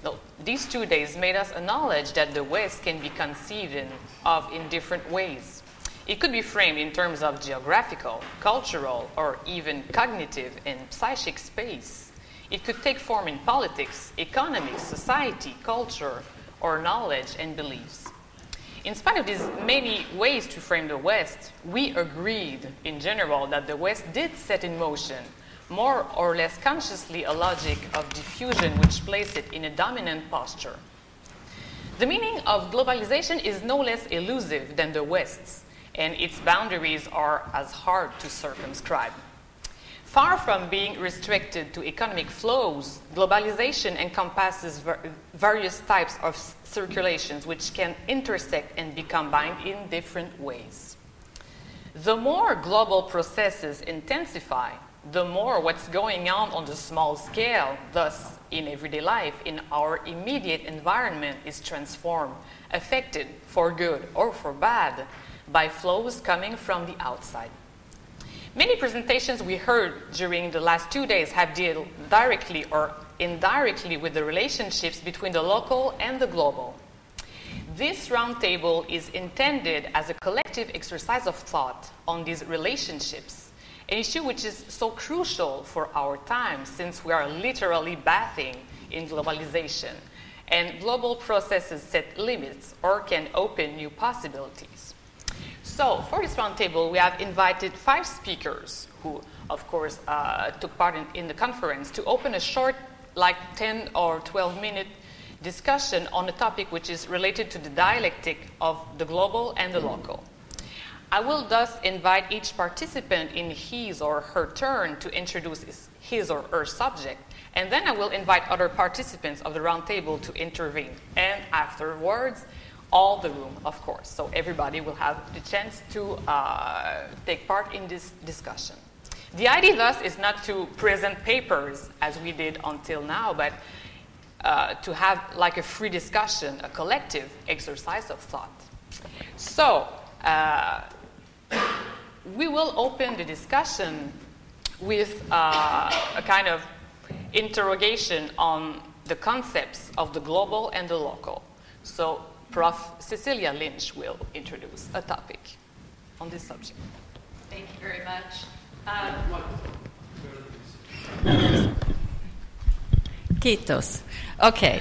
No, these 2 days made us acknowledge that the West can be conceived of in different ways. It could be framed in terms of geographical, cultural, or even cognitive and psychic space. It could take form in politics, economics, society, culture, or knowledge and beliefs. In spite of these many ways to frame the West, we agreed in general that the West did set in motion, more or less consciously, a logic of diffusion which placed it in a dominant posture. The meaning of globalization is no less elusive than the West's, and its boundaries are as hard to circumscribe. Far from being restricted to economic flows, globalization encompasses various types of circulations which can intersect and be combined in different ways. The more global processes intensify, the more what's going on the small scale, thus in everyday life, in our immediate environment, is transformed, affected for good or for bad, by flows coming from the outside. Many presentations we heard during the last 2 days have dealt directly or indirectly with the relationships between the local and the global. This roundtable is intended as a collective exercise of thought on these relationships, an issue which is so crucial for our time since we are literally bathing in globalization, and global processes set limits or can open new possibilities. So, for this roundtable, we have invited 5 speakers who, of course, took part in the conference to open a short, 10 or 12-minute discussion on a topic which is related to the dialectic of the global and the local. I will thus invite each participant in his or her turn to introduce his or her subject, and then I will invite other participants of the roundtable to intervene, and afterwards, all the room, of course. So everybody will have the chance to take part in this discussion. The idea, thus, is not to present papers as we did until now, but to have like a free discussion, a collective exercise of thought. So we will open the discussion with a kind of interrogation on the concepts of the global and the local. So Prof. Cecilia Lynch will introduce a topic on this subject. Thank you very much. Kiitos. Okay.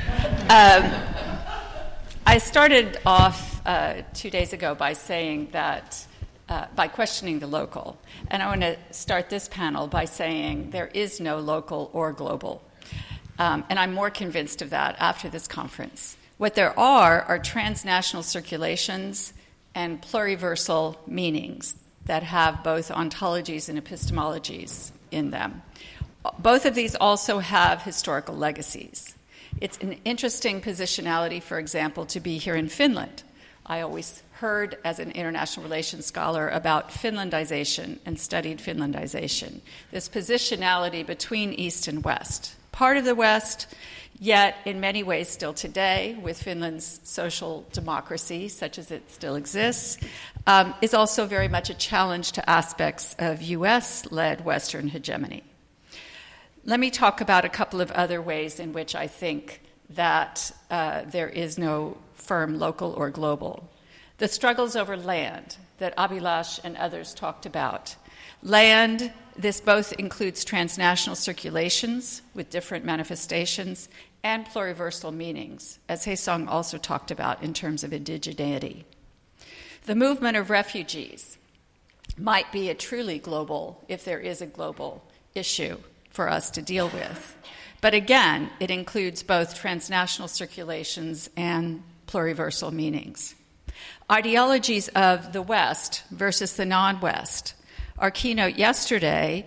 I started off 2 days ago by saying that, by questioning the local. And I want to start this panel by saying there is no local or global. And I'm more convinced of that after this conference. What there are transnational circulations and pluriversal meanings that have both ontologies and epistemologies in them. Both of these also have historical legacies. It's an interesting positionality, for example, to be here in Finland. I always heard as an international relations scholar about Finlandization and studied Finlandization. This positionality between East and West. Part of the West, yet in many ways still today, with Finland's social democracy, such as it still exists, is also very much a challenge to aspects of U.S.-led Western hegemony. Let me talk about a couple of other ways in which I think that there is no firm local or global. The struggles over land that Abhilash and others talked about. Land, this both includes transnational circulations with different manifestations and pluriversal meanings, as Haesung also talked about in terms of indigeneity. The movement of refugees might be a truly global, if there is a global issue for us to deal with. But again, it includes both transnational circulations and pluriversal meanings. Ideologies of the West versus the non-West. Our keynote yesterday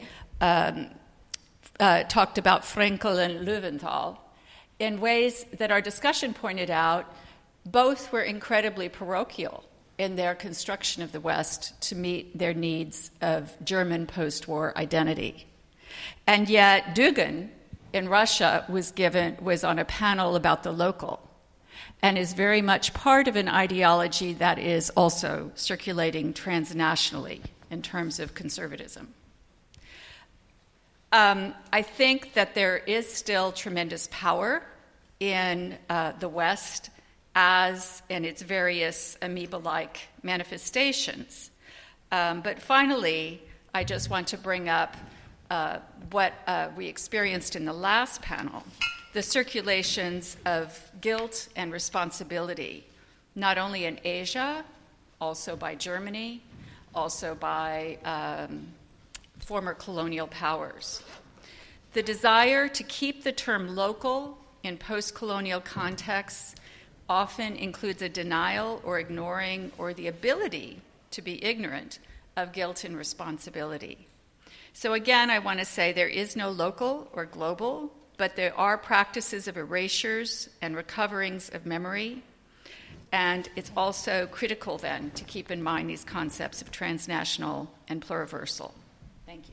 talked about Frenkel and Löwenthal in ways that our discussion pointed out. Both were incredibly parochial in their construction of the West to meet their needs of German post-war identity. And yet Dugin in Russia was on a panel about the local and is very much part of an ideology that is also circulating transnationally in terms of conservatism. I think that there is still tremendous power in the West as in its various amoeba-like manifestations. But finally, I just want to bring up what we experienced in the last panel, the circulations of guilt and responsibility, not only in Asia, also by Germany, also by former colonial powers. The desire to keep the term local in post-colonial contexts often includes a denial or ignoring or the ability to be ignorant of guilt and responsibility. So again, I want to say there is no local or global, but there are practices of erasures and recoverings of memory. And it's also critical then to keep in mind these concepts of transnational and pluriversal. Thank you.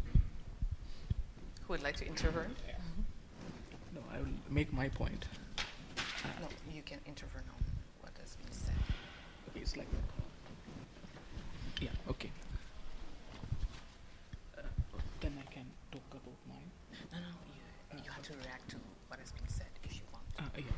Who would like to intervene? No, I will make my point. No, you can intervene on what has been said. Okay, it's like that. Yeah, okay. Then I can talk about mine. No, you have to react to what has been said if you want.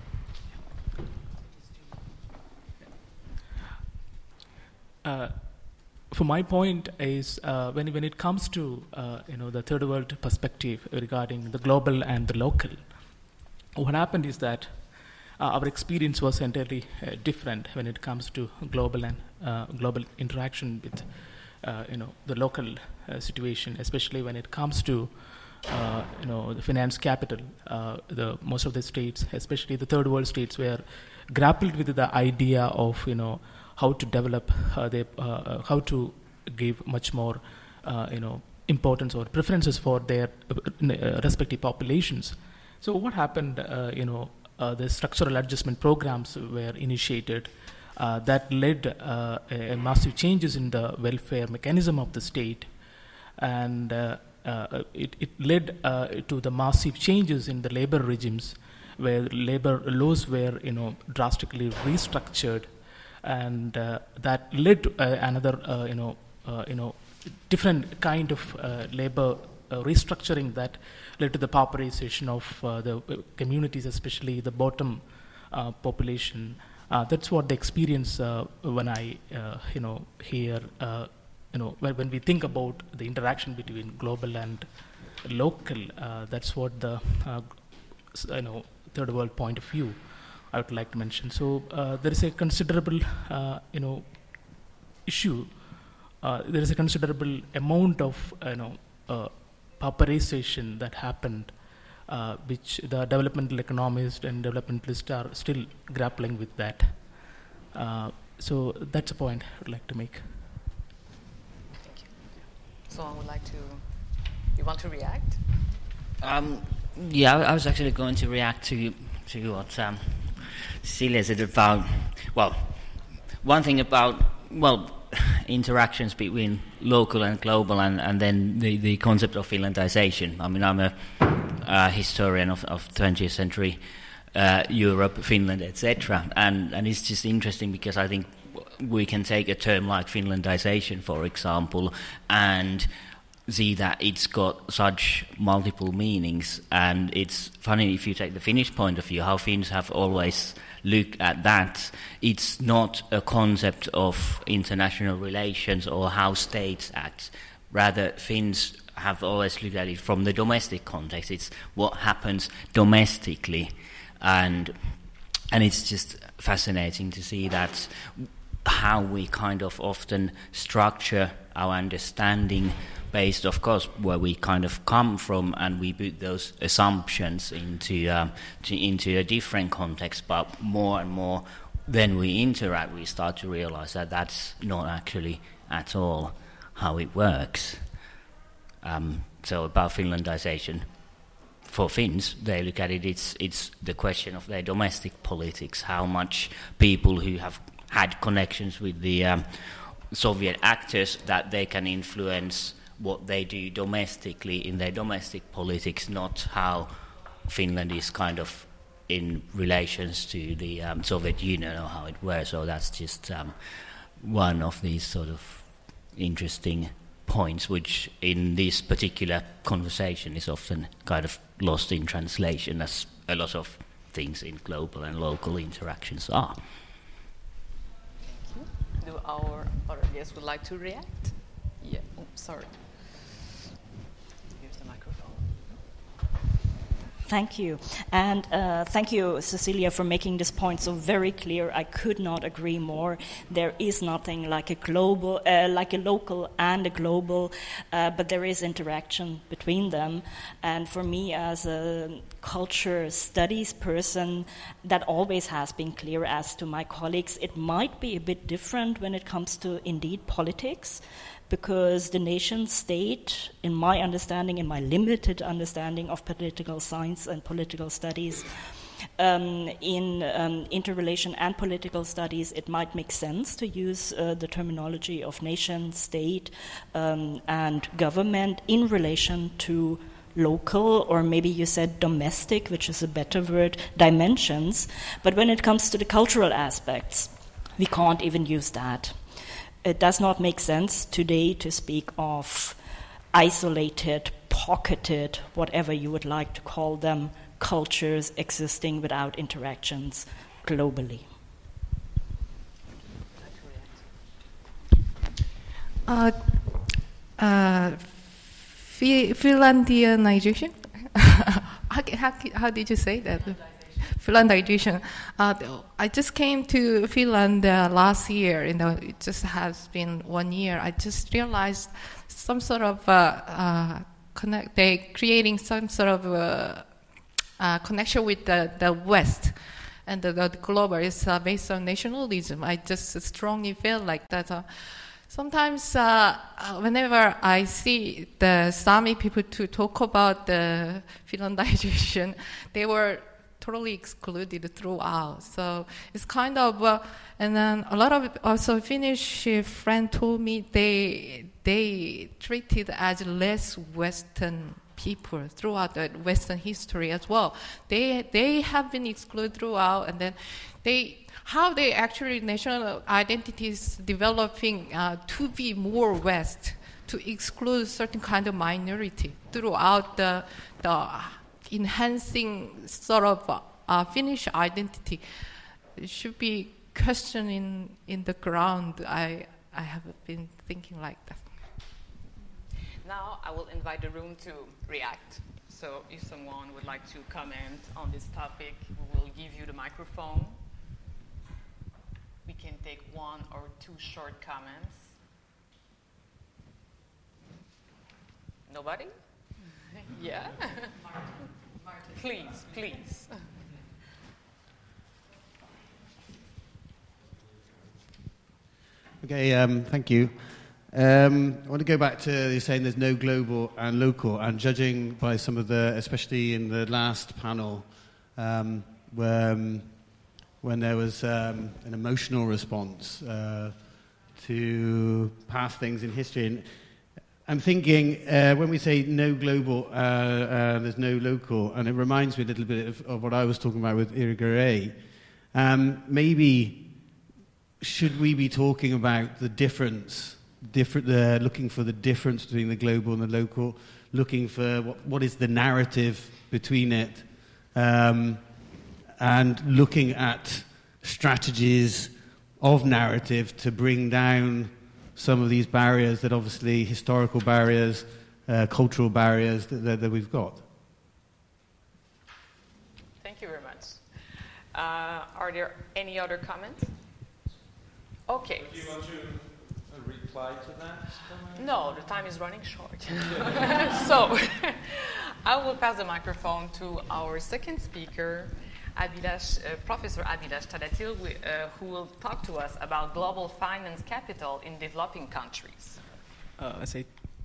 For my point is when it comes to the third world perspective regarding the global and the local, what happened is that our experience was entirely different when it comes to global and global interaction with the local situation, especially when it comes to the finance capital. Most of the states, especially the third world states, were grappled with the idea of how to develop how to give much more importance or preferences for their respective populations. So what happened? The structural adjustment programs were initiated that led a massive changes in the welfare mechanism of the state, and it led to the massive changes in the labor regimes, where labor laws were drastically restructured, and that led to another different kind of labor restructuring that led to the pauperization of the communities, especially the bottom population. That's what the experience when I hear when we think about the interaction between global and local. That's what the third world point of view I would like to mention. So there is a considerable issue. There is a considerable amount of pauperization that happened, which the developmental economists and developmentalists are still grappling with that. So that's a point I would like to make. Thank you. Someone would like to... You want to react? Yeah, I was actually going to react to what Cecilia said about, one thing about, interactions between local and global, and then the concept of Finlandization. I mean, I'm a historian of 20th century Europe, Finland, etc. And it's just interesting because I think we can take a term like Finlandization, for example, and see that it's got such multiple meanings. And it's funny, if you take the Finnish point of view, how Finns have always looked at that. It's not a concept of international relations or how states act. Rather, Finns have always looked at it from the domestic context. It's what happens domestically. And it's just fascinating to see that how we kind of often structure our understanding based, of course, where we kind of come from, and we put those assumptions into a different context. But more and more, when we interact, we start to realize that that's not actually at all how it works. So about Finlandization, for Finns, they look at it, it's the question of their domestic politics, how much people who have had connections with the Soviet actors, that they can influence what they do domestically in their domestic politics, not how Finland is kind of in relations to the Soviet Union or how it works. So that's just one of these sort of interesting points, which in this particular conversation is often kind of lost in translation, as a lot of things in global and local interactions are. Thank you. Do our other guests would like to react? Yeah. Oh, sorry. Here's the microphone. Thank you. And thank you, Cecilia, for making this point so very clear. I could not agree more. There is nothing like a global, like a local and a global, but there is interaction between them. And for me, as a culture studies person, that always has been clear. As to my colleagues, it might be a bit different when it comes to, indeed, politics, because the nation state, in my understanding, in my limited understanding of political science and political studies, in interrelation and political studies, it might make sense to use the terminology of nation, state, and government in relation to local, or maybe you said domestic, which is a better word, dimensions. But when it comes to the cultural aspects, we can't even use that. It does not make sense today to speak of isolated, pocketed, whatever you would like to call them, cultures existing without interactions globally. Finlandianization? How did you say that? Finlandization. I just came to Finland last year, it just has been 1 year. I just realized some sort of creating some sort of connection with the West, and the global is based on nationalism. I just strongly feel like that. Sometimes, whenever I see the Sami people to talk about the Finlandization, they were totally excluded throughout. So it's kind of, and then a lot of also Finnish friends told me they treated as less Western people throughout the Western history as well. They have been excluded throughout, and then how they actually national identities developing to be more West, to exclude certain kind of minority throughout the enhancing sort of Finnish identity. It should be questioned in the ground. I have been thinking like that. Now I will invite the room to react. So if someone would like to comment on this topic, we will give you the microphone. We can take 1 or 2 short comments. Nobody? Yeah? Please, please. Okay, thank you. I want to go back to you saying there's no global and local, and judging by some of the, especially in the last panel, when there was an emotional response to past things in history. And I'm thinking, when we say no global, there's no local, and it reminds me a little bit of what I was talking about with Irigaray. Maybe should we be talking about the difference, looking for the difference between the global and the local, looking for what is the narrative between it, and looking at strategies of narrative to bring down some of these barriers that obviously, historical barriers, cultural barriers that we've got. Thank you very much. Are there any other comments? Okay. Do you want to reply to that? No, the time is running short. So I will pass the microphone to our second speaker, Professor Abhilash Tadatil, who will talk to us about global finance capital in developing countries. As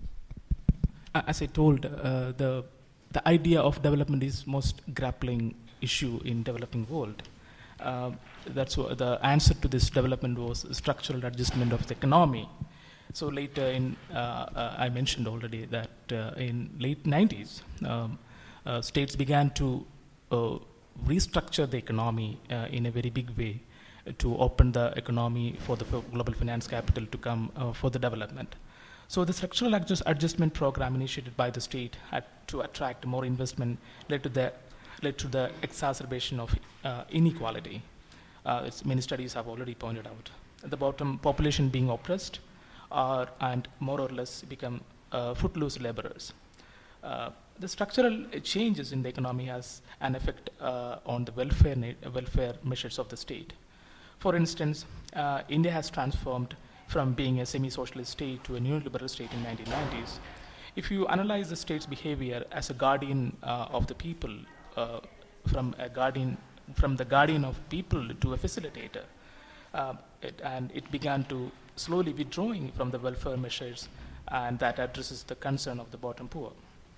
I told, the idea of development is most grappling issue in developing world. That's what the answer to this development was structural adjustment of the economy. So later I mentioned already that in late 90s, states began to restructure the economy in a very big way to open the economy for the global finance capital to come for the development. So the structural adjustment program initiated by the state had to attract more investment led to the led to the exacerbation of inequality. Many studies have already pointed out. At the bottom, population being oppressed and more or less become footloose laborers. The structural changes in the economy has an effect on the welfare measures of the state. For instance, India has transformed from being a semi-socialist state to a neoliberal state in 1990s. If you analyze the state's behavior as a guardian of the people, from the guardian of people to a facilitator, it began to slowly withdrawing from the welfare measures, and that addresses the concern of the bottom poor.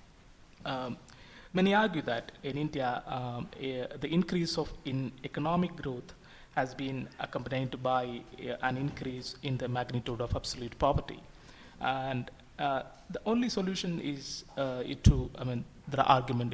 Many argue that in India, the increase in economic growth has been accompanied by an increase in the magnitude of absolute poverty. And the only solution is the argument,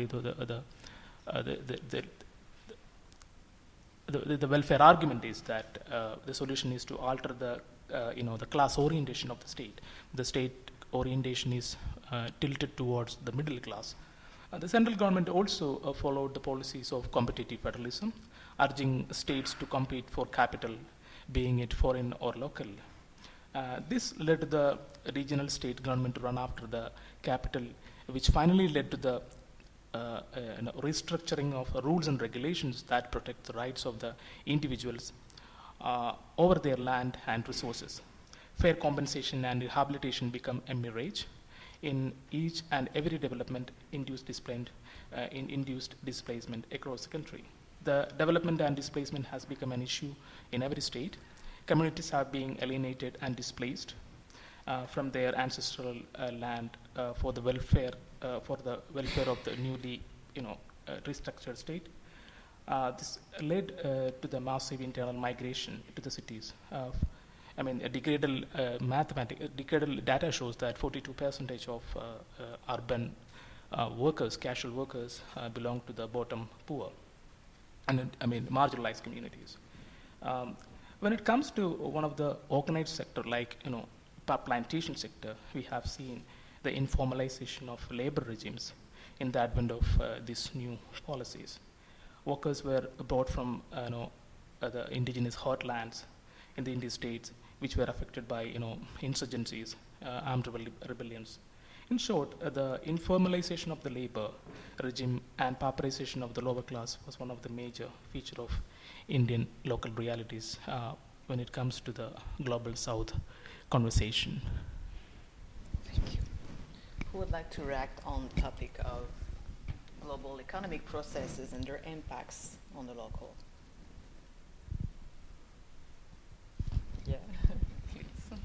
the welfare argument is that the solution is to alter the class orientation of the state. The state orientation is tilted towards the middle class. The central government also followed the policies of competitive federalism, urging states to compete for capital, being it foreign or local. This led to the regional state government to run after the capital, which finally led to the restructuring of rules and regulations that protect the rights of the individuals over their land and resources. Fair compensation and rehabilitation become a mirage. In each and every development induced displacement across the country. The development and displacement has become an issue in every state. Communities are being alienated and displaced from their ancestral land for the welfare of the newly restructured state. This led to the massive internal migration to the cities. Decadal data shows that 42% of urban workers, casual workers, belong to the bottom poor, and marginalized communities. When it comes to one of the organized sector, like plantation sector, we have seen the informalization of labor regimes in the advent of these new policies. Workers were brought from the indigenous heartlands in the Indian states, which were affected by insurgencies, armed rebellions. In short, the informalization of the labor regime and pauperization of the lower class was one of the major features of Indian local realities when it comes to the Global South conversation. Thank you. Who would like to react on the topic of global economic processes and their impacts on the local? Yeah, please.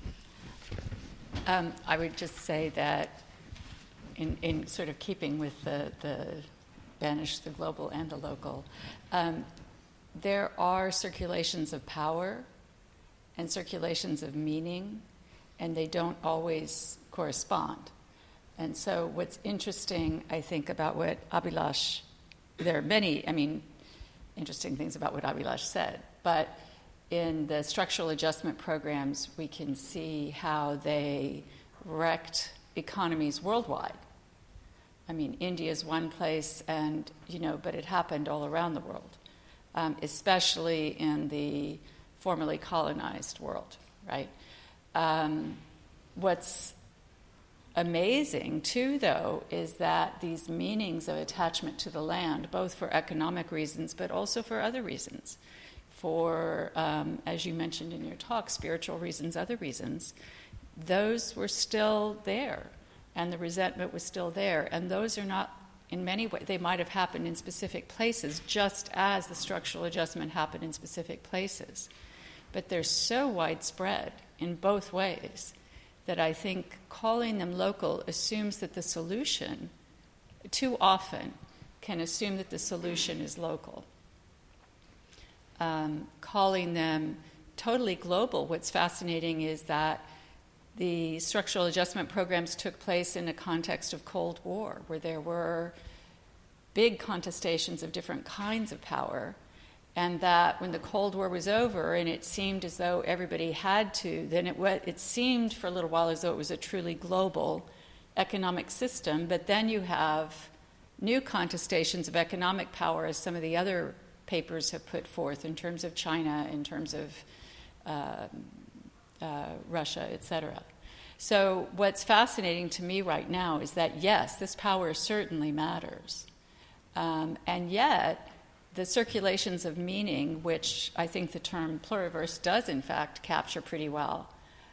I would just say that in sort of keeping with the banish the global and the local, there are circulations of power and circulations of meaning, and they don't always correspond. And so what's interesting, I think, about what Abhilash, there are many, interesting things about what Abhilash said, but in the structural adjustment programs, we can see how they wrecked economies worldwide. India is one place, and but it happened all around the world, especially in the formerly colonized world, right? What's amazing, too, though, is that these meanings of attachment to the land, both for economic reasons, but also for other reasons, for, as you mentioned in your talk, spiritual reasons, other reasons, those were still there, and the resentment was still there. And those are not, in many ways, they might have happened in specific places, just as the structural adjustment happened in specific places. But they're so widespread in both ways that I think calling them local assumes that the solution, too often, can assume that the solution is local. Calling them totally global, what's fascinating is that the structural adjustment programs took place in a context of Cold War, where there were big contestations of different kinds of power, and that when the Cold War was over and it seemed as though everybody had to, then it seemed for a little while as though it was a truly global economic system, but then you have new contestations of economic power, as some of the other papers have put forth in terms of China, in terms of Russia, etc. So what's fascinating to me right now is that, yes, this power certainly matters. And yet, the circulations of meaning, which I think the term pluriverse does in fact capture pretty well,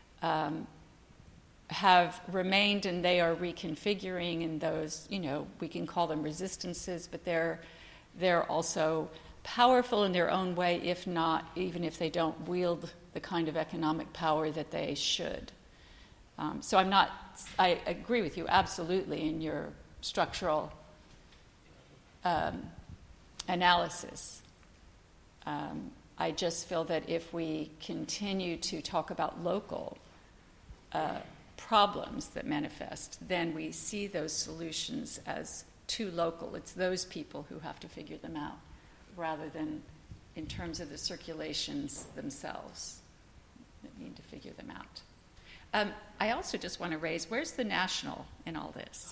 have remained, and they are reconfiguring, and those, we can call them resistances, but they're also powerful in their own way, even if they don't wield the kind of economic power that they should. So I agree with you absolutely in your structural analysis. I just feel that if we continue to talk about local problems that manifest, then we see those solutions as too local. It's those people who have to figure them out, rather than in terms of the circulations themselves that need to figure them out. I also just want to raise, where's the national in all this?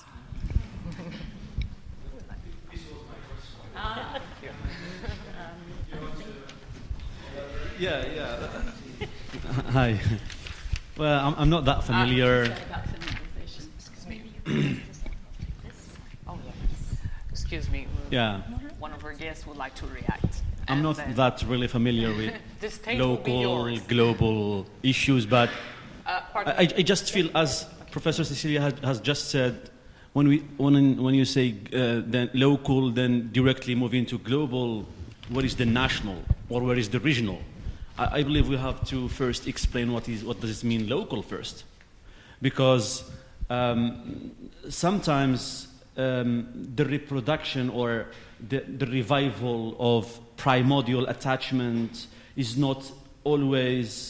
Yeah. Hi. Well, I'm not that familiar. Excuse me. Yeah. One of our guests would like to react. I'm not that really familiar with local, global issues, but I just feel, as Professor Cecilia has just said, when you say then local, then directly move into global, what is the national or where is the regional? I believe we have to first explain what does it mean local first, because sometimes the reproduction or the revival of primordial attachment is not always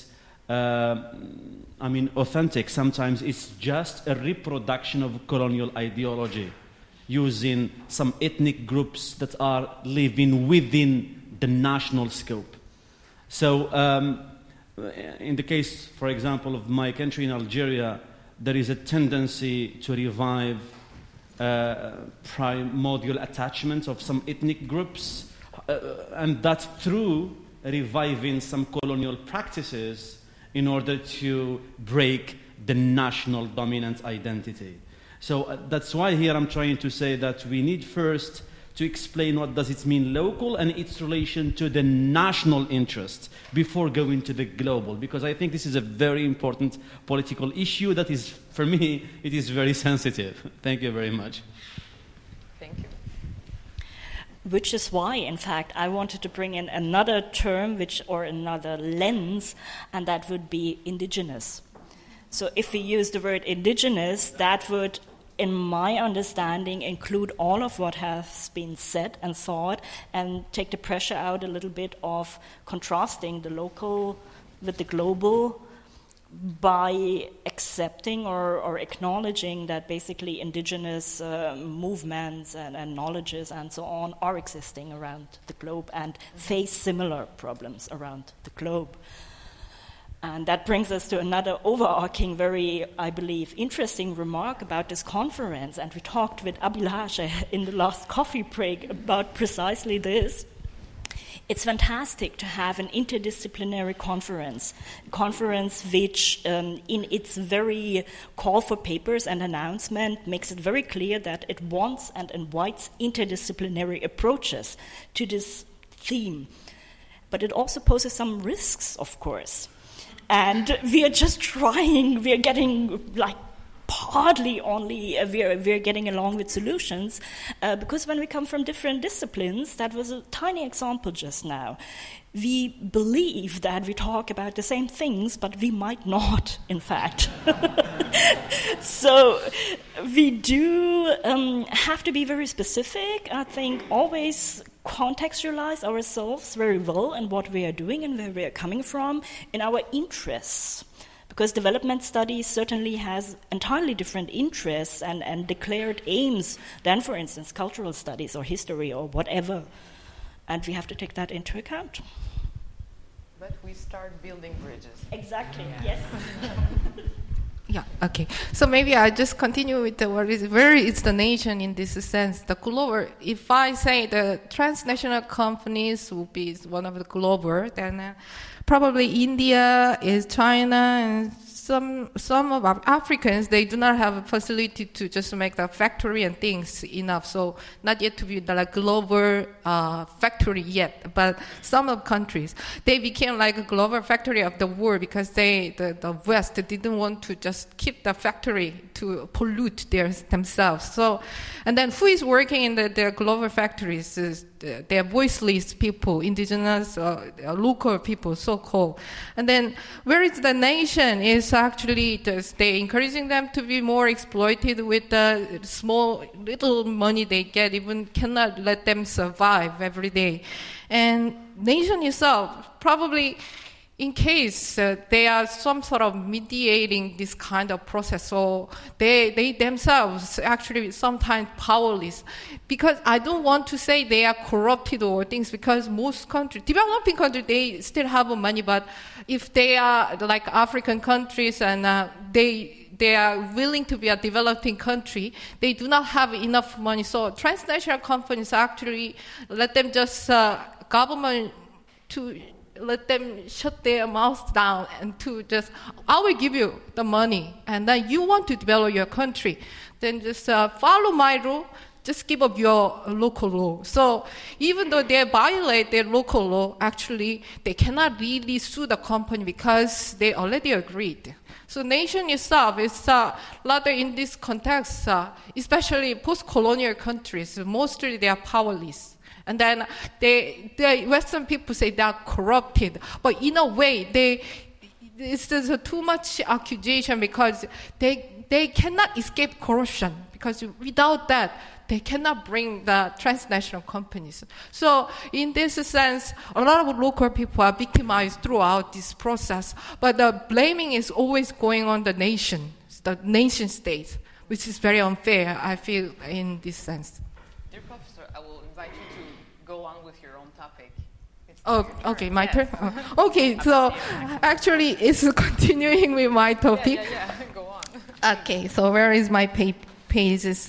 authentic. Sometimes it's just a reproduction of colonial ideology using some ethnic groups that are living within the national scope. So in the case, for example, of my country in Algeria, there is a tendency to revive primordial attachment of some ethnic groups, and that's through reviving some colonial practices in order to break the national dominant identity. So that's why here I'm trying to say that we need first to explain what does it mean local and its relation to the national interest before going to the global, because I think this is a very important political issue that is, for me, it is very sensitive. Thank you very much. Thank you. Which is why, in fact, I wanted to bring in another term or another lens, and that would be indigenous. So if we use the word indigenous, that would, in my understanding, include all of what has been said and thought, and take the pressure out a little bit of contrasting the local with the global, by accepting or acknowledging that basically indigenous movements and knowledges and so on are existing around the globe and face similar problems around the globe. And that brings us to another overarching, very, I believe, interesting remark about this conference. And we talked with Abhilash in the last coffee break about precisely this. It's fantastic to have an interdisciplinary conference which, in its very call for papers and announcement, makes it very clear that it wants and invites interdisciplinary approaches to this theme. But it also poses some risks, of course. And we are just trying, we are getting partly only, we're getting along with solutions, because when we come from different disciplines, that was a tiny example just now, we believe that we talk about the same things, but we might not, in fact. So we do have to be very specific, I think, always contextualize ourselves very well in what we are doing and where we are coming from in our interests. Because development studies certainly has entirely different interests and declared aims than, for instance, cultural studies or history or whatever. And we have to take that into account. But we start building bridges. Exactly, yes. Yeah, okay. So maybe I just continue with where is the nation in this sense. The global, if I say the transnational companies will be one of the global, then probably India is China, and some of our Africans, they do not have a facility to just make the factory and things enough. So not yet to be the global factory yet. But some of countries, they became like a global factory of the world because the West didn't want to just keep the factory to pollute themselves. So, and then who is working in the global factories? They're voiceless people, indigenous, local people, so-called. And then where is the nation is actually they encouraging them to be more exploited with the small, little money they get, even cannot let them survive every day. And nation itself, probably in case they are some sort of mediating this kind of process, so they themselves actually sometimes powerless. Because I don't want to say they are corrupted or things, because most countries, developing countries, they still have money, but if they are like African countries and they are willing to be a developing country, they do not have enough money. So transnational companies actually let them just government to let them shut their mouths down and to just, I will give you the money, and then you want to develop your country, then just follow my rule, just give up your local law. So even though they violate their local law, actually they cannot really sue the company because they already agreed. So nation itself is rather in this context, especially post-colonial countries, mostly they are powerless. And then the Western people say they are corrupted. But in a way, it's too much accusation because they cannot escape corruption. Because without that, they cannot bring the transnational companies. So in this sense, a lot of local people are victimized throughout this process. But the blaming is always going on the nation state, which is very unfair, I feel, in this sense. Dear Professor, I will invite you to go on with your own topic. Oh, okay, my turn? Okay, so actually it's continuing with my topic. Yeah, go on. Okay, so where is my page? It's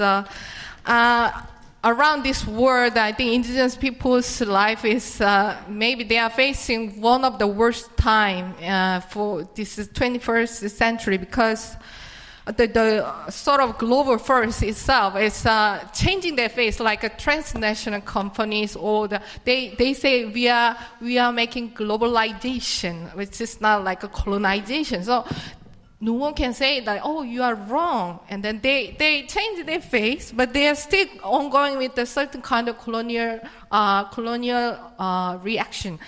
around this world, I think indigenous people's life is, maybe they are facing one of the worst time for this 21st century, because the sort of global force itself is changing their face, like a transnational companies, or they say we are making globalization, which is not like a colonization. So no one can say that, oh, you are wrong. And then they change their face, but they are still ongoing with a certain kind of colonial reaction,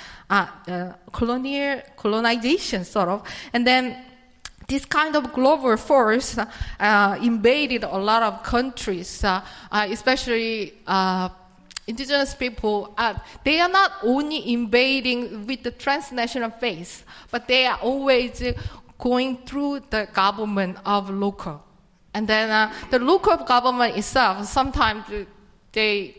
colonization sort of. And then this kind of global force invaded a lot of countries, especially indigenous people. They are not only invading with the transnational face, but they are always going through the government of local. And then the local government itself, sometimes they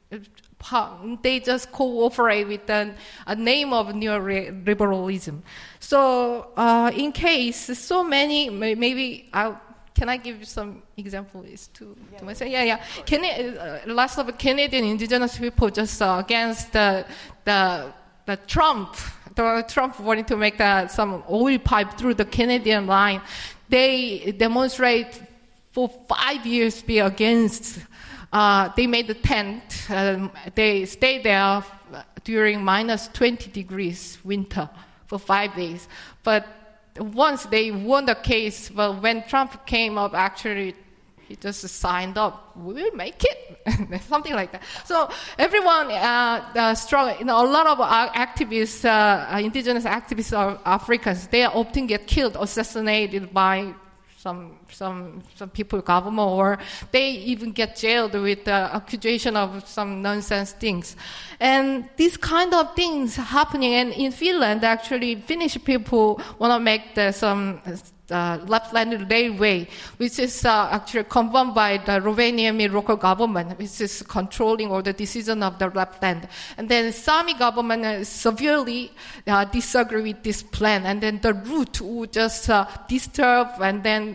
just cooperate with a name of neoliberalism. So in case so many, maybe can I give you some examples to myself? Yeah. Lots of Canadian indigenous people just against the Trump. Trump wanted to make some oil pipe through the Canadian line. They demonstrate for 5 years be against. They made the tent. They stayed there during minus 20 degrees winter for 5 days. But once they won the case, well, when Trump came up, actually, he just signed up. We will make it, something like that. So everyone strong. A lot of activists, indigenous activists, are Africans. They often get killed, assassinated by some people, government, or they even get jailed with the accusation of some nonsense things. And these kind of things happening. And in Finland, actually, Finnish people want to make some Lapland Railway, which is actually confirmed by the Rovaniemi local government, which is controlling all the decision of the Lapland. And then Sami government severely disagree with this plan, and then the route would just disturb and then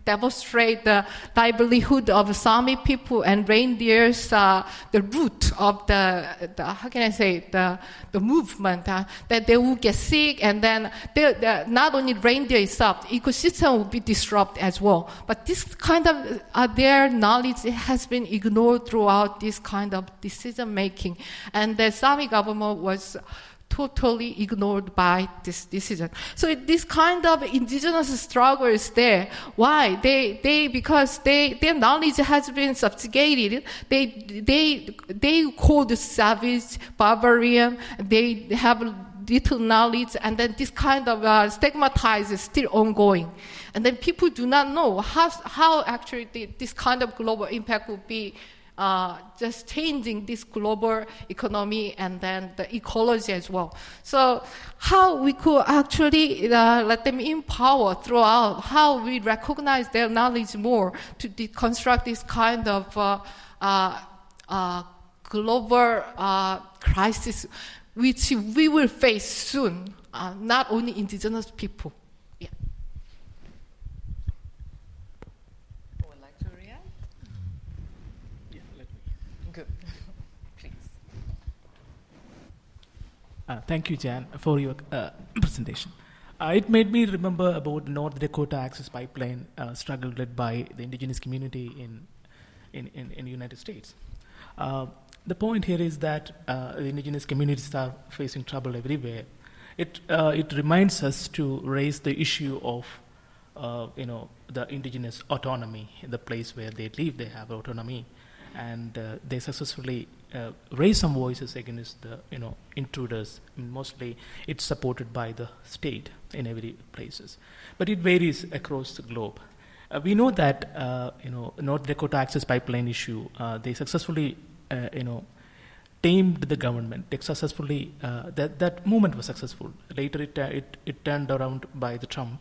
demonstrate the livelihood of Sami people and reindeers, the root of the how can I say, the movement, that they will get sick, and then not only reindeer itself, the ecosystem will be disrupted as well. But this kind of their knowledge has been ignored throughout this kind of decision making, and the Sami government was totally ignored by this decision. So this kind of indigenous struggle is there. Why? Because their knowledge has been subjugated. They called savage, barbarian. They have little knowledge, and then this kind of stigmatized is still ongoing. And then people do not know how actually this kind of global impact will be just changing this global economy and then the ecology as well. So how we could actually let them empower throughout, how we recognize their knowledge more to deconstruct this kind of global crisis, which we will face soon, not only indigenous people. Thank you, Jan, for your presentation. It made me remember about the North Dakota Access Pipeline struggle led by the indigenous community in the United States. The point here is that the indigenous communities are facing trouble everywhere. It reminds us to raise the issue of the indigenous autonomy, the place where they live, they have autonomy, and they successfully raise some voices against the intruders. Mostly it's supported by the state in every places, but it varies across the globe. We know that North Dakota Access Pipeline issue, they successfully tamed the government. They successfully that movement was successful. Later it turned around by Trump,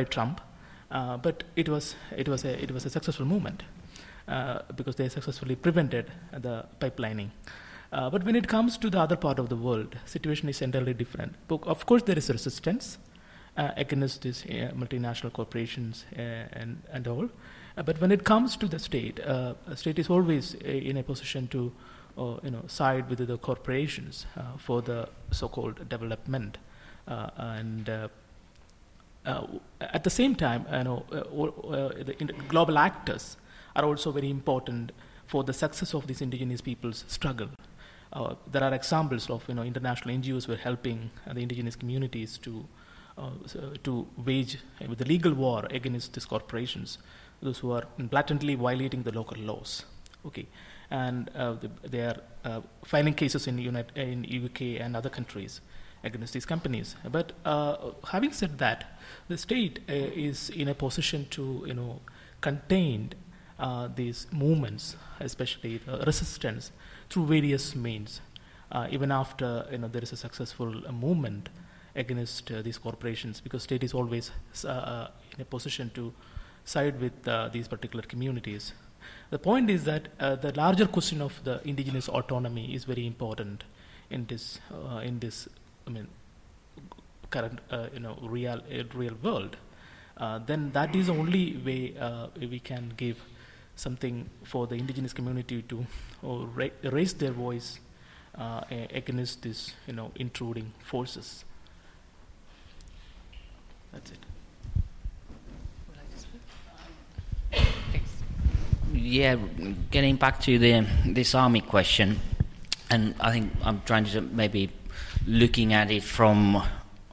but it was a successful movement. Because they successfully prevented the pipelining. But when it comes to the other part of the world, situation is entirely different. Of course, there is resistance against these multinational corporations and all. But when it comes to the state is always in a position to side with the corporations for the so-called development. And at the same time, the global actors are also very important for the success of these indigenous people's struggle. There are examples of international NGOs were helping the indigenous communities to wage the legal war against these corporations, those who are blatantly violating the local laws. Okay, and they are filing cases in UK and other countries against these companies. But having said that, the state is in a position to contain these movements, especially the resistance, through various means. Even after there is a successful movement against these corporations, because state is always in a position to side with these particular communities. The point is that the larger question of the indigenous autonomy is very important in this current real world. Then that is the only way we can give something for the indigenous community to raise their voice against these intruding forces. That's it. Would you like to speak? Yeah, getting back to the Sami question, and I think I'm trying to maybe looking at it from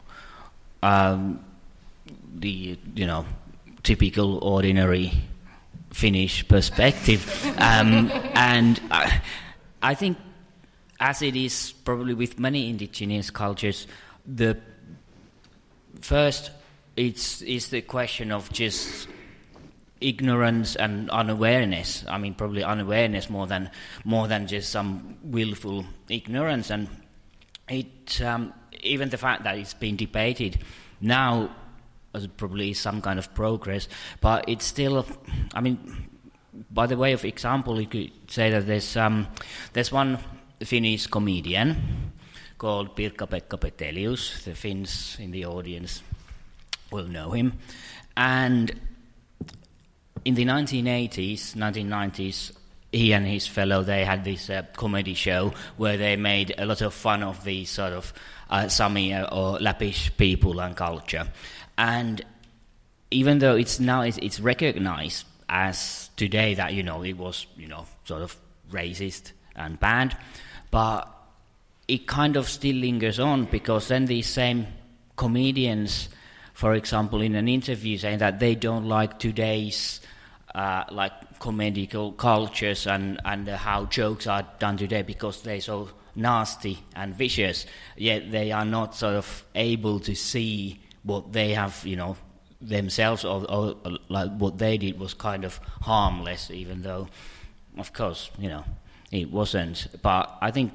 the typical ordinary Finnish perspective, and I think, as it is probably with many indigenous cultures, the first is the question of just ignorance and unawareness. I mean, probably unawareness more than just some willful ignorance, and it even the fact that it's been debated now. Probably some kind of progress, but it's still. I mean, by the way of example, you could say that there's one Finnish comedian called Pirkka-Pekka Petelius. The Finns in the audience will know him, and in the 1990s, he and his fellow, they had this comedy show where they made a lot of fun of these sort of Sami or Lappish people and culture. And even though it's recognized as today that, it was, sort of racist and bad, but it kind of still lingers on, because then these same comedians, for example, in an interview saying that they don't like today's comedical cultures and how jokes are done today because they're so nasty and vicious, yet they are not sort of able to see what they have, themselves, or like what they did was kind of harmless, even though, of course, it wasn't. But I think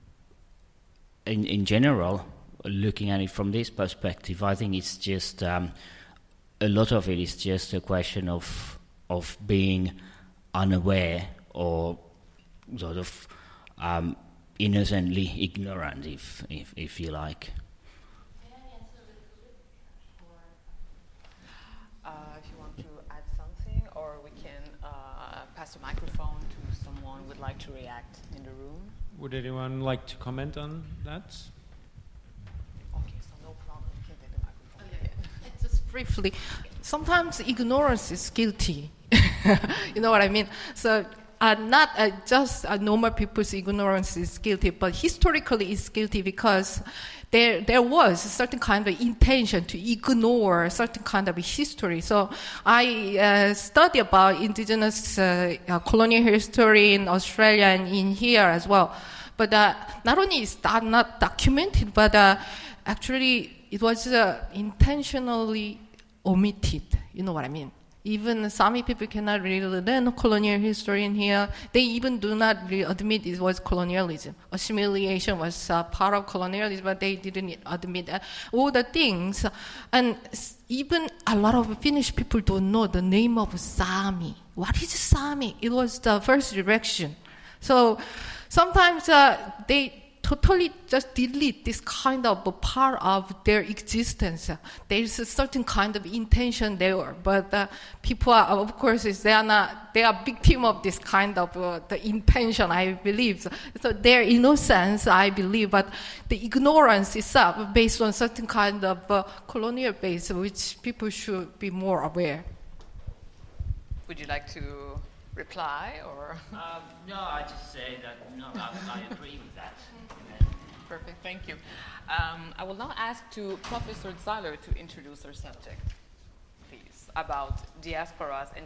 in general, looking at it from this perspective, I think it's just a lot of it is just a question of being unaware or sort of innocently ignorant, if you like. If you want to add something, or we can pass the microphone to someone who would like to react in the room. Would anyone like to comment on that? Okay, so no problem. You can take the microphone. Just briefly, sometimes ignorance is guilty. You know what I mean? So not just normal people's ignorance is guilty, but historically it's guilty because there was a certain kind of intention to ignore a certain kind of history. So I study about indigenous colonial history in Australia and in here as well. But not only is that not documented, but actually it was intentionally omitted. You know what I mean? Even Sami people cannot really learn colonial history in here. They even do not really admit it was colonialism. Assimilation was part of colonialism, but they didn't admit all the things. And even a lot of Finnish people don't know the name of Sami. What is Sami? It was the first direction. So sometimes they totally just delete this kind of a part of their existence. There is a certain kind of intention there, but people are, of course, they are victim of this kind of the intention, I believe. So their innocence, I believe, but the ignorance itself based on certain kind of colonial base, which people should be more aware. Would you like to reply, or? No, I just say that, I agree with that. Perfect, thank you. I will now ask to Professor Zeiler to introduce our subject, please, about diasporas and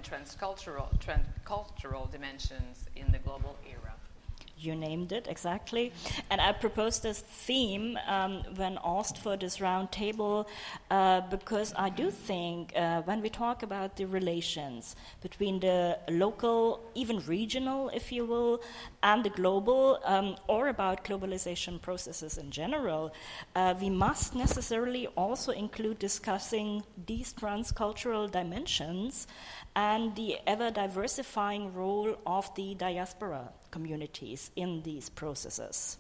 transcultural dimensions in the global era. You named it, exactly. And I proposed this theme when asked for this round table because I do think when we talk about the relations between the local, even regional, if you will, and the global, or about globalization processes in general, we must necessarily also include discussing these transcultural dimensions and the ever-diversifying role of the diaspora communities in these processes.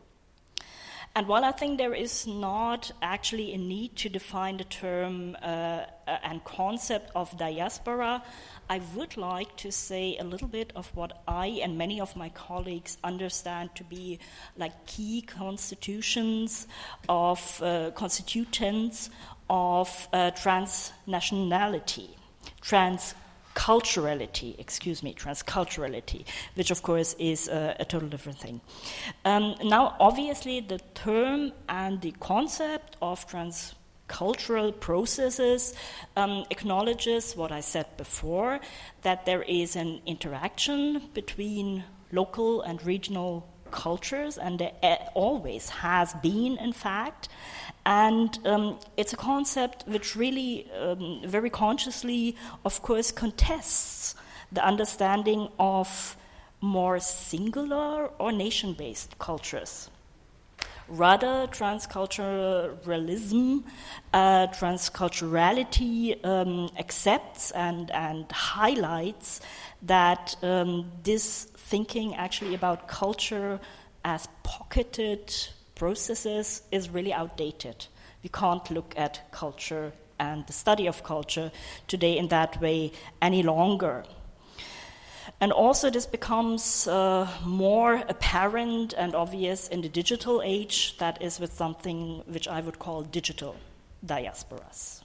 And while I think there is not actually a need to define the term and concept of diaspora, I would like to say a little bit of what I and many of my colleagues understand to be like key constituents of transnationality, transculturality, which of course is a total different thing. Now, obviously, the term and the concept of transcultural processes acknowledges what I said before, that there is an interaction between local and regional cultures, and there always has been, in fact. And it's a concept which really very consciously, of course, contests the understanding of more singular or nation-based cultures. Rather, transculturalism, transculturality accepts and highlights that this thinking actually about culture as pocketed processes is really outdated. We can't look at culture and the study of culture today in that way any longer. And also this becomes more apparent and obvious in the digital age, that is with something which I would call digital diasporas.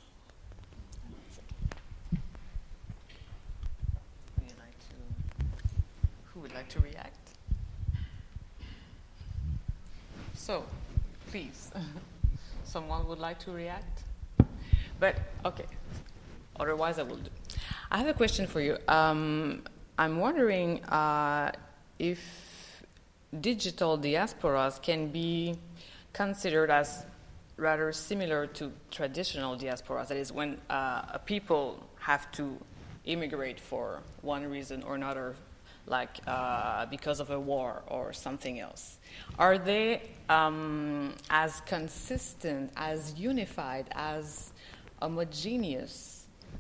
Who would like to react? So, please, someone would like to react? But, okay, otherwise I will do. I have a question for you. I'm wondering if digital diasporas can be considered as rather similar to traditional diasporas. That is, when people have to immigrate for one reason or another, like because of a war or something else. Are they as consistent, as unified, as homogeneous?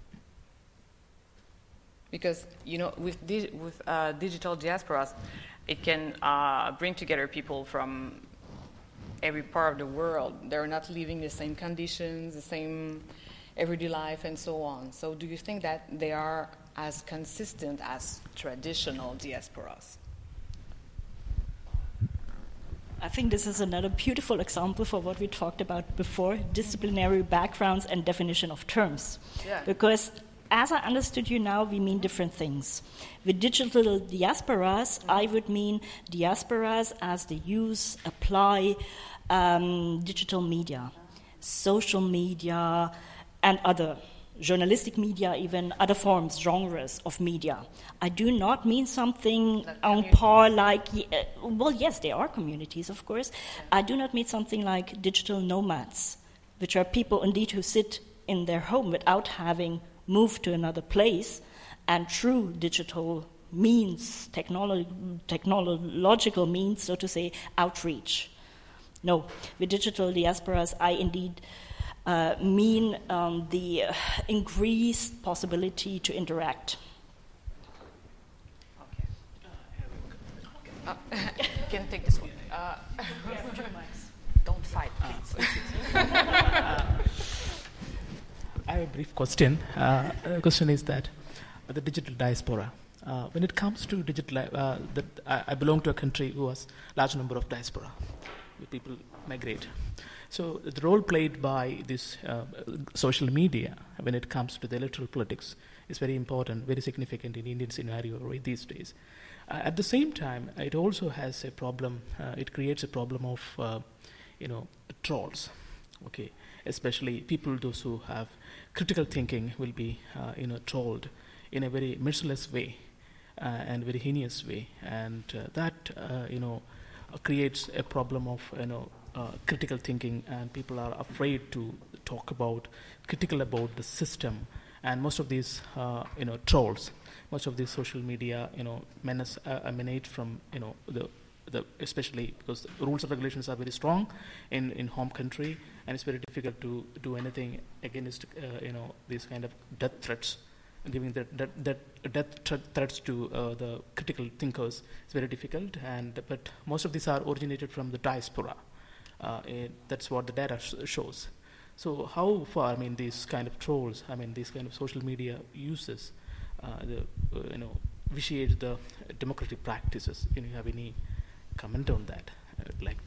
Because, you know, with digital diasporas, it can bring together people from every part of the world. They're not living the same conditions, the same everyday life, and so on. So do you think that they are as consistent as traditional diasporas? I think this is another beautiful example for what we talked about before, disciplinary backgrounds and definition of terms. Yeah. Because as I understood you now, we mean different things. With digital diasporas, I would mean diasporas as they use, apply digital media, social media, and other journalistic media, even other forms, genres of media. I do not mean something on par like, well, yes, there are communities, of course. I do not mean something like digital nomads, which are people indeed who sit in their home without having moved to another place, and through digital means, technological means, so to say, outreach. No, with digital diasporas, I indeed mean the increased possibility to interact. Okay. You can take this one. Don't fight, please. I have a brief question. The question is that the digital diaspora, when it comes to digital, I belong to a country who has large number of diaspora, where people migrate. So the role played by this social media when it comes to the electoral politics is very important, very significant in Indian scenario right these days. At the same time, it also has a problem. It creates a problem of, trolls. Okay, especially people those who have critical thinking will be, trolled in a very merciless way and very heinous way, and that creates a problem of critical thinking, and people are afraid to talk about critical about the system. And most of these trolls, most of these social media emanate from the especially because the rules and regulations are very strong in home country, and it's very difficult to do anything against these kind of death threats. Giving death threats to the critical thinkers is very difficult, but most of these are originated from the diaspora. That's what the data shows. So how far, these kind of trolls, these kind of social media uses, vitiate the democratic practices? You have any comment on that? I would like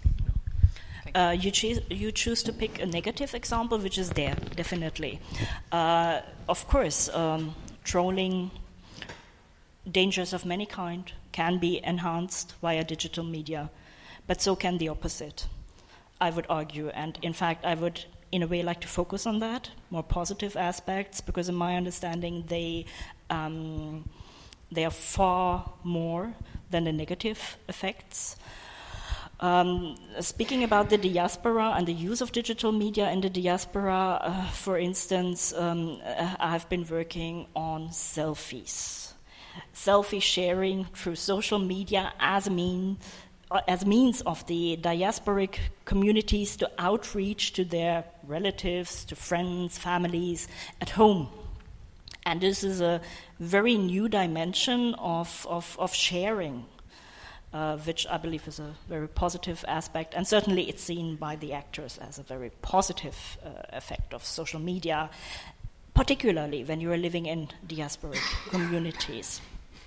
to. You choose to pick a negative example, which is there, definitely. Of course, trolling, dangers of many kind, can be enhanced via digital media, but so can the opposite, I would argue. And in fact, I would, in a way, like to focus on that, more positive aspects, because in my understanding, they are far more than the negative effects. Speaking about the diaspora and the use of digital media in the diaspora, for instance, I've been working on selfies. Selfie sharing through social media as means of the diasporic communities to outreach to their relatives, to friends, families at home. And this is a very new dimension of sharing. which I believe is a very positive aspect, and certainly it's seen by the actors as a very positive effect of social media, particularly when you are living in diasporic communities.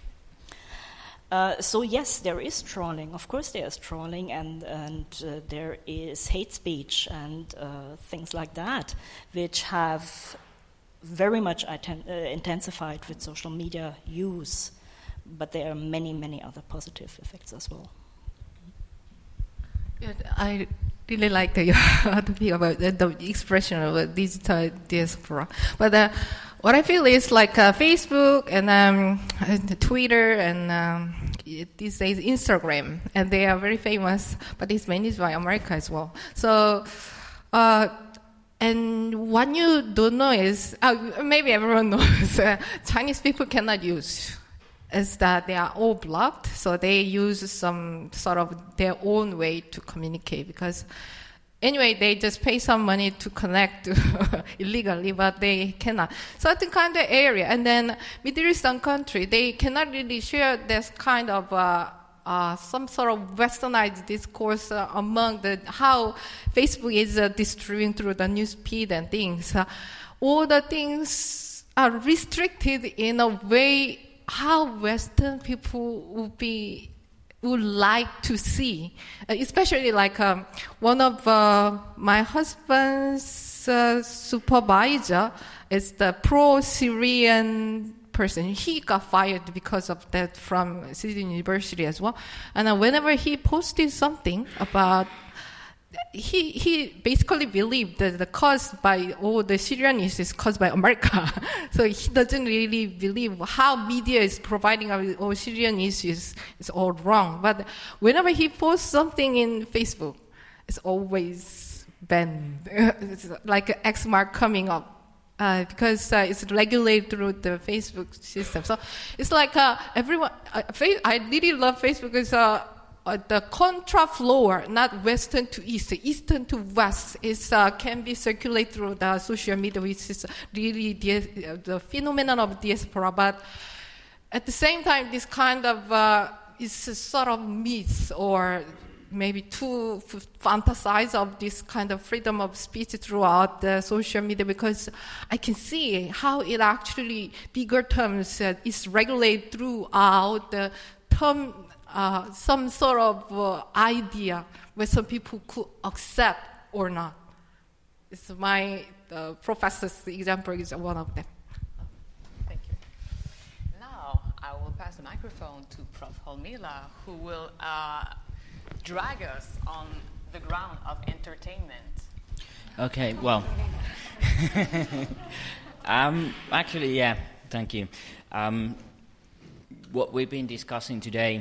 So yes, there is trolling. Of course, there is trolling, and there is hate speech and things like that, which have very much intensified with social media use. But there are many, many other positive effects as well. Yeah, I really like the thing about the expression of digital diaspora. But what I feel is like Facebook and Twitter and these days Instagram, and they are very famous, but it's managed by America as well. So, and what you don't know is, maybe everyone knows, Chinese people cannot use, is that they are all blocked, so they use some sort of their own way to communicate, because anyway, they just pay some money to connect illegally, but they cannot. Certain kind of area, and then Middle Eastern country, they cannot really share this kind of some sort of westernized discourse among how Facebook is distributing through the news feed and things. All the things are restricted in a way how Western people would like to see, especially like one of my husband's supervisor is the pro-Syrian person. He got fired because of that from City University as well. And whenever he posted something about, he basically believed that the cause by all the Syrian issues is caused by America. So he doesn't really believe how media is providing all Syrian issues is all wrong. But whenever he posts something in Facebook, it's always banned. It's like an X mark coming up. Because it's regulated through the Facebook system. So it's like everyone, I really love Facebook because the contra flow, not western to east, eastern to west, can be circulated through the social media, which is really the phenomenon of diaspora. But at the same time, this kind of is a sort of myth, or maybe too fantasize of this kind of freedom of speech throughout the social media, because I can see how it actually, bigger terms, is regulated throughout the term, some sort of idea where some people could accept or not. It's my professor's example is one of them. Thank you. Now I will pass the microphone to Prof. Holmila, who will drag us on the ground of entertainment. Okay, well, actually, yeah, thank you. What we've been discussing today,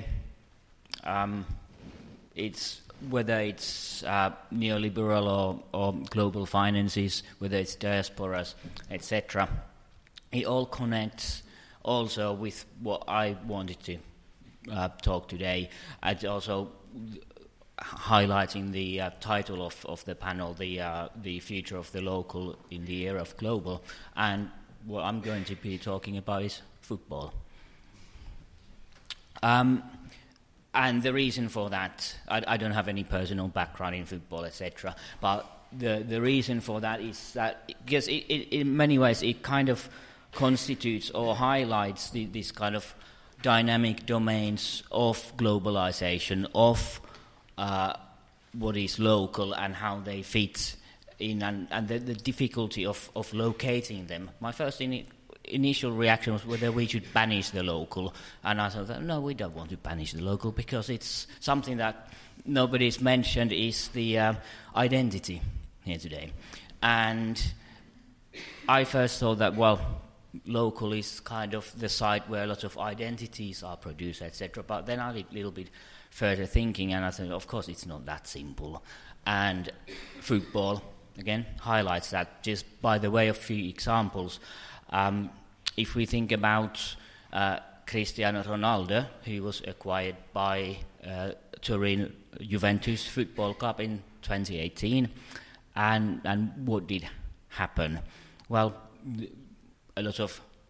it's whether it's neoliberal or global finances, whether it's diasporas, etc. It all connects also with what I wanted to talk today. I'd also highlighting the title of the panel, the future of the local in the era of global, and what I'm going to be talking about is football. And the reason for that, I don't have any personal background in football, etc., but the reason for that is that because it in many ways it kind of constitutes or highlights this kind of dynamic domains of globalization, of what is local and how they fit in, and the difficulty of locating them. My first initial reaction was whether we should banish the local, and I thought, no, we don't want to banish the local, because it's something that nobody's mentioned is the identity here today. And I first thought that, well, local is kind of the site where a lot of identities are produced, etc. But then I did a little bit further thinking, and I thought, of course, it's not that simple. And football, again, highlights that just by the way of few examples. If we think about Cristiano Ronaldo, who was acquired by Turin Juventus Football Club in 2018, and what did happen? Well, a lot of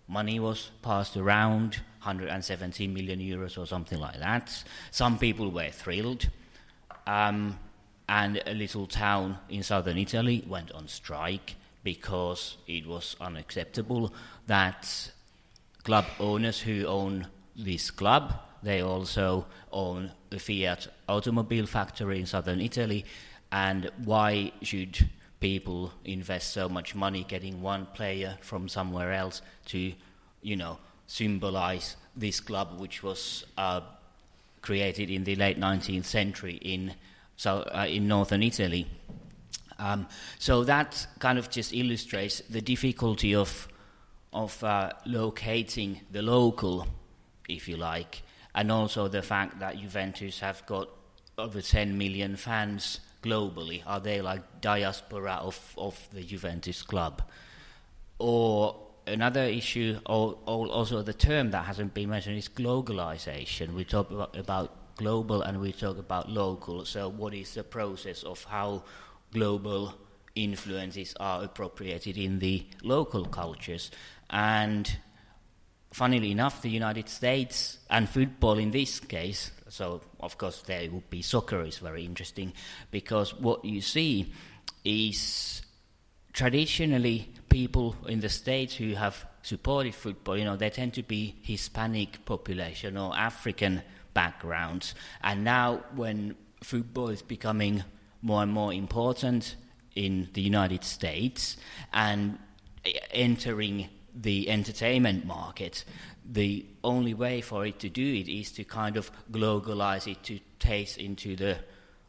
money was passed around, 170 million euros or something like that. Some people were thrilled, and a little town in southern Italy went on strike because it was unacceptable that club owners who own this club, they also own a Fiat automobile factory in southern Italy, and why should people invest so much money getting one player from somewhere else to, symbolize this club, which was created in the late 19th century in northern Italy. So that kind of just illustrates the difficulty of locating the local, if you like, and also the fact that Juventus have got over 10 million fans globally. Are they like diaspora of the Juventus club? Or another issue, or also the term that hasn't been mentioned, is globalization. We talk about global and we talk about local. So what is the process of how global influences are appropriated in the local cultures? And funnily enough, the United States and football in this case, so of course there would be soccer, is very interesting, because what you see is traditionally people in the States who have supported football, they tend to be Hispanic population or African backgrounds. And now when football is becoming more and more important in the United States and entering the entertainment market, the only way for it to do it is to kind of globalize it, to taste into the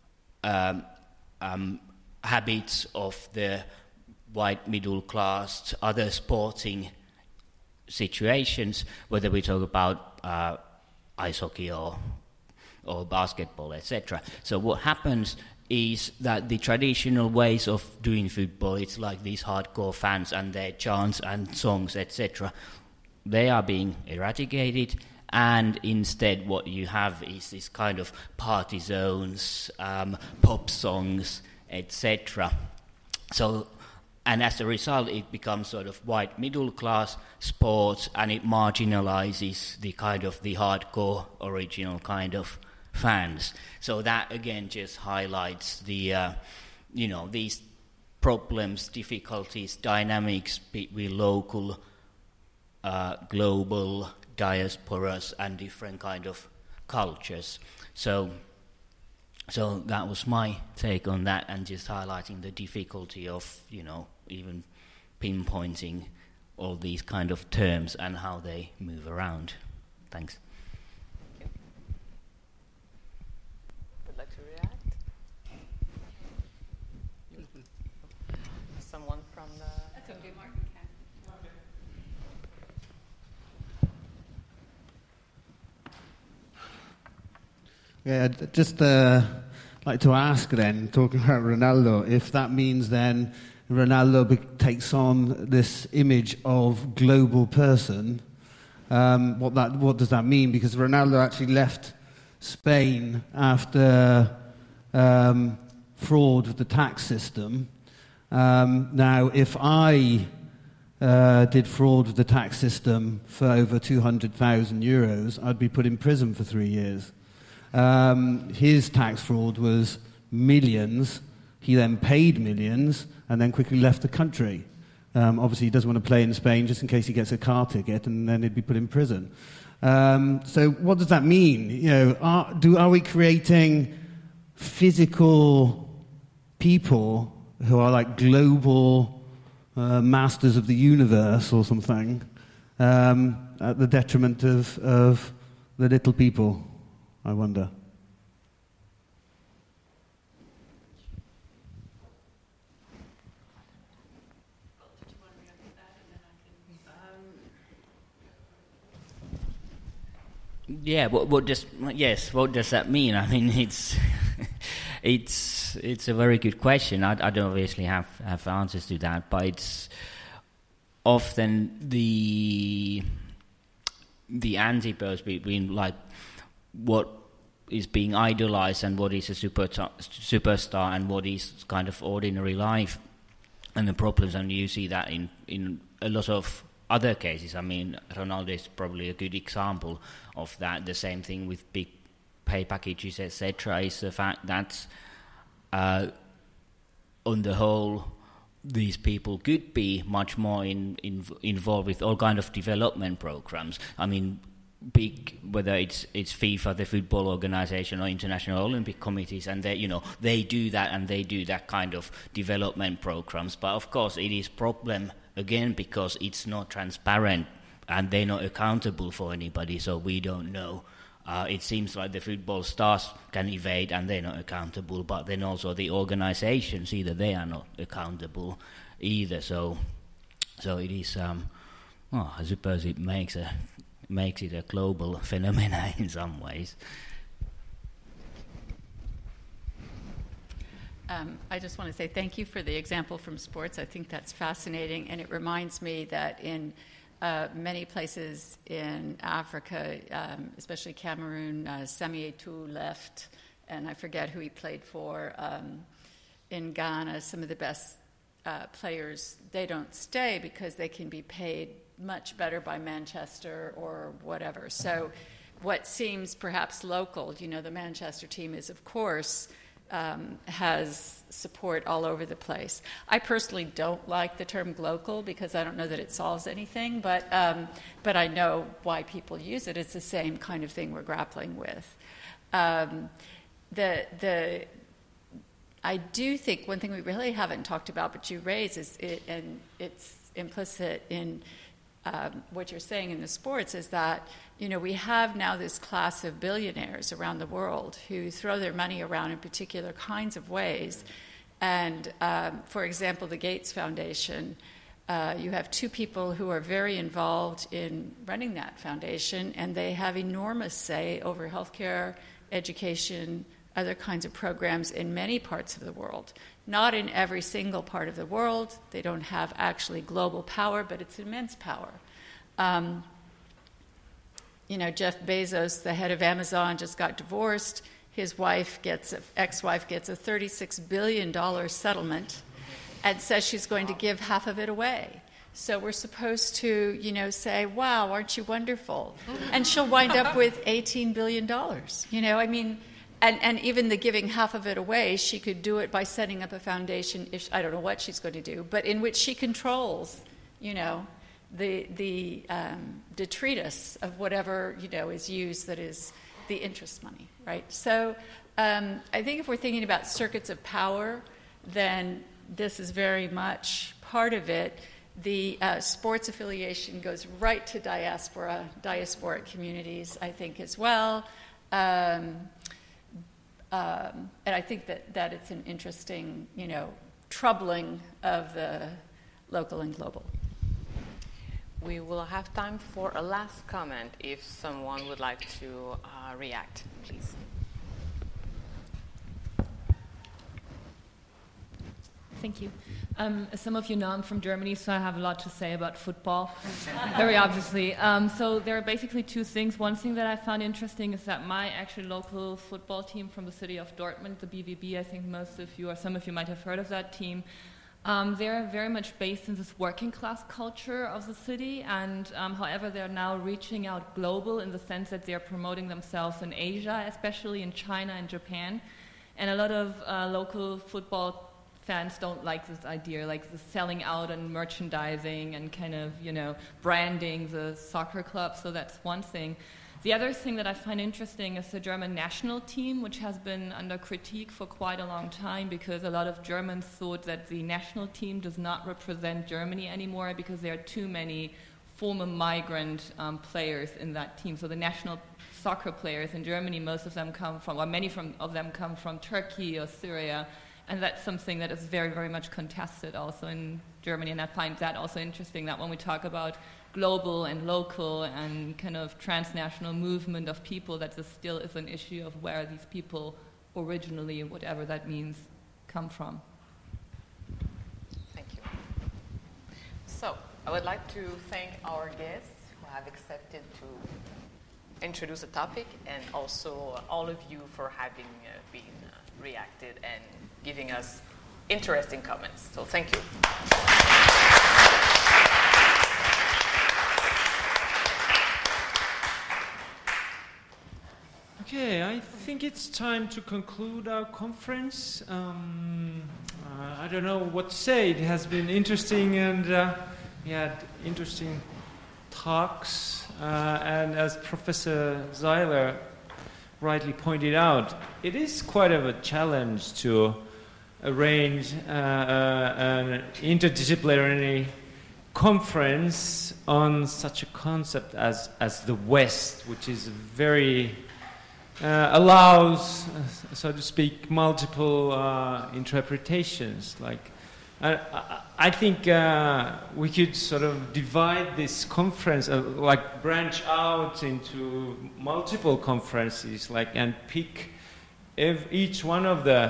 habits of the white middle class, other sporting situations, whether we talk about ice hockey or basketball, etc. So what happens is that the traditional ways of doing football, it's like these hardcore fans and their chants and songs, etc., they are being eradicated, and instead what you have is this kind of party zones, pop songs, etc. So, and as a result, it becomes sort of white middle class sports, and it marginalizes the kind of the hardcore original kind of fans. So that again just highlights the these problems, difficulties, dynamics between local, global, diasporas and different kind of cultures. So that was my take on that, and just highlighting the difficulty of even pinpointing all these kind of terms and how they move around. Thanks. Someone from the... That's okay, Mark. Yeah, I'd just like to ask then, talking about Ronaldo, if that means then Ronaldo takes on this image of global person. What does that mean? Because Ronaldo actually left Spain after fraud with the tax system. Now, if I did fraud with the tax system for over 200,000 euros, I'd be put in prison for 3 years. His tax fraud was millions. He then paid millions and then quickly left the country. Obviously, he doesn't want to play in Spain just in case he gets a car ticket, and then he'd be put in prison. So what does that mean? Are we creating physical people who are like global masters of the universe or something, at the detriment of the little people, I wonder? Yeah, what does that mean? I mean, it's a very good question. I don't obviously have answers to that, but it's often the antipode between like what is being idolized and what is a superstar and what is kind of ordinary life, and the problems. And you see that in a lot of other cases. I mean, Ronaldo is probably a good example of that. The same thing with big pay packages, etc., is the fact that on the whole, these people could be much more involved with all kind of development programs. I mean, whether it's FIFA, the football organization, or International Olympic Committees, and they do that, and they do that kind of development programs. But of course, it is problem again because it's not transparent and they're not accountable for anybody, so we don't know. It seems like the football stars can evade and they're not accountable, but then also the organizations, either they are not accountable either. So it is. I suppose it makes it a global phenomenon in some ways. I just want to say thank you for the example from sports. I think that's fascinating, and it reminds me that in many places in Africa, especially Cameroon, Samuel Eto'o left, and I forget who he played for. In Ghana, some of the best players, they don't stay because they can be paid much better by Manchester or whatever. So what seems perhaps local, the Manchester team is, of course, has support all over the place. I personally don't like the term local because I don't know that it solves anything, but I know why people use it. It's the same kind of thing we're grappling with. I do think one thing we really haven't talked about, but you raise, is it, and it's implicit in what you're saying in the sports, is that we have now this class of billionaires around the world who throw their money around in particular kinds of ways. And for example, the Gates Foundation, you have two people who are very involved in running that foundation, and they have enormous say over healthcare, education, other kinds of programs in many parts of the world. Not in every single part of the world. They don't have actually global power, but it's immense power. Jeff Bezos, the head of Amazon, just got divorced. His ex-wife gets a $36 billion settlement and says she's going to give half of it away. So we're supposed to, say, wow, aren't you wonderful? And she'll wind up with $18 billion. And even the giving half of it away, she could do it by setting up a foundation, I don't know what she's going to do, but in which she controls, the detritus of whatever, is used that is the interest money, right? So I think if we're thinking about circuits of power, then this is very much part of it. The sports affiliation goes right to diasporic communities, I think, as well. And I think that it's an interesting, troubling of the local and global. We will have time for a last comment if someone would like to react, please. Thank you. As some of you know, I'm from Germany, so I have a lot to say about football, very obviously. So there are basically two things. One thing that I found interesting is that my actually local football team from the city of Dortmund, the BVB, I think most of you or some of you might have heard of that team, they're very much based in this working class culture of the city, and however they're now reaching out global in the sense that they're promoting themselves in Asia, especially in China and Japan. And a lot of local football fans don't like this idea, like the selling out and merchandising and kind of, branding the soccer club. So that's one thing. The other thing that I find interesting is the German national team, which has been under critique for quite a long time because a lot of Germans thought that the national team does not represent Germany anymore because there are too many former migrant players in that team. So the national soccer players in Germany, most of them come from, or many of them come from Turkey or Syria. And that's something that is very, very much contested also in Germany. And I find that also interesting, that when we talk about global and local and kind of transnational movement of people, that this still is an issue of where these people originally, whatever that means, come from. Thank you. So I would like to thank our guests who have accepted to introduce the topic, and also all of you for having been reacted and giving us interesting comments. So thank you. think it's time to conclude our conference. I don't know what to say. It has been interesting, and we had interesting talks. And as Professor Zeiler rightly pointed out, it is quite of a challenge to arrange an interdisciplinary conference on such a concept as the West, which is very allows, so to speak, multiple interpretations. Like, I think we could sort of divide this conference, like branch out into multiple conferences, like, and pick each one of the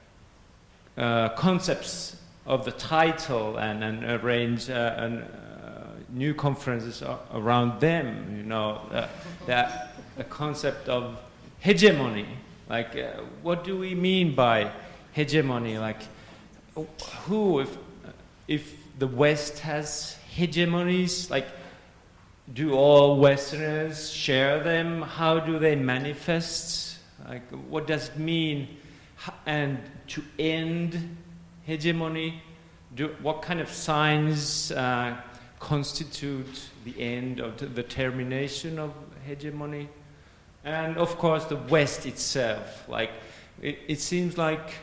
concepts of the title and arrange new conferences around them. You know, the concept of hegemony. Like, what do we mean by hegemony? Like, who, if the West has hegemonies, like, do all Westerners share them? How do they manifest? Like, what does it mean? And to end hegemony, what kind of signs constitute the end of the termination of hegemony? And of course, the West itself. Like, it seems like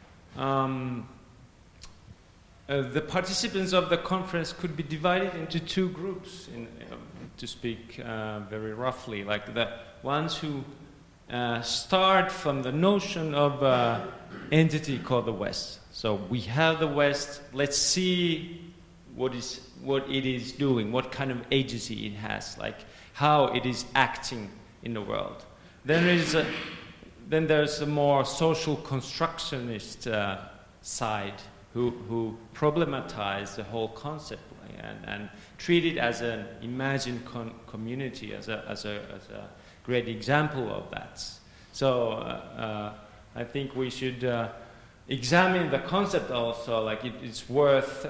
the participants of the conference could be divided into two groups, to speak very roughly. Like, the ones who start from the notion of an entity called the West. So we have the West. Let's see what it is doing, what kind of agency it has, like how it is acting in the world. Then there's a more social constructionist side who problematize the whole concept and treat it as an imagined community, as a great example of that. So I think we should examine the concept also. Like, it's worth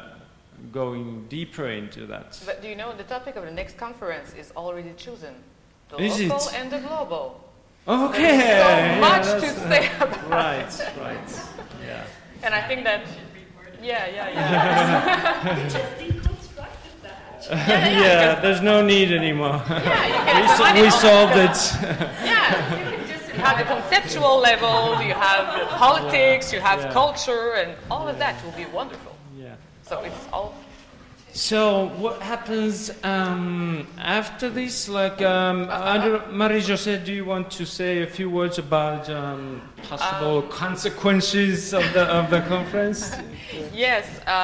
going deeper into that. But do you know the topic of the next conference is already chosen? The Is local it? and the global. Okay. There's so much to say about it. Right. Yeah. And I think that, yeah. We just deconstructed that. Yeah, there's no need anymore. Yeah, we solved it. Yeah, you have the conceptual level, you have the politics, you have culture, and all of that will be wonderful. Yeah. So it's all. So what happens after this? Like, Marie-José, do you want to say a few words about possible consequences of the conference? Yes,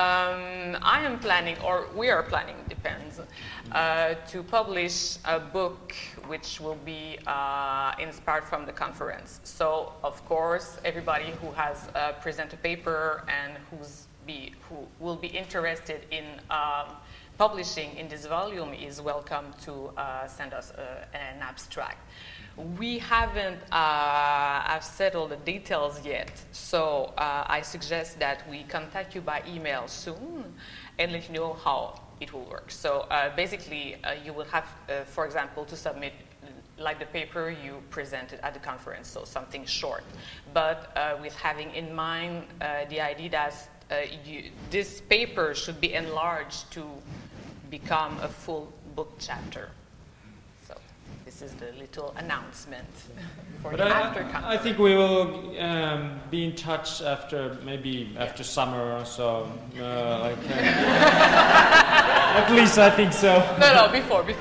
I am planning, or we are planning, depends, to publish a book which will be inspired from the conference. So, of course, everybody who has presented a paper and who will be interested in publishing in this volume is welcome to send us an abstract. We haven't have settled the details yet, so I suggest that we contact you by email soon and let you know how it will work. So basically, you will have, for example, to submit like the paper you presented at the conference, so something short, but with having in mind the idea that this paper should be enlarged to become a full book chapter. So this is the little announcement for the after conference. I think we will be in touch after summer or so. At least I think so. No, before.